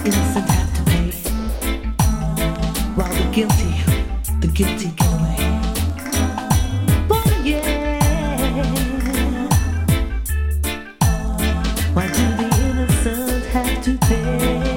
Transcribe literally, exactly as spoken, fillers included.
innocent have to pay, while the guilty, the guilty get away. Oh yeah. Why do the innocent have to pay?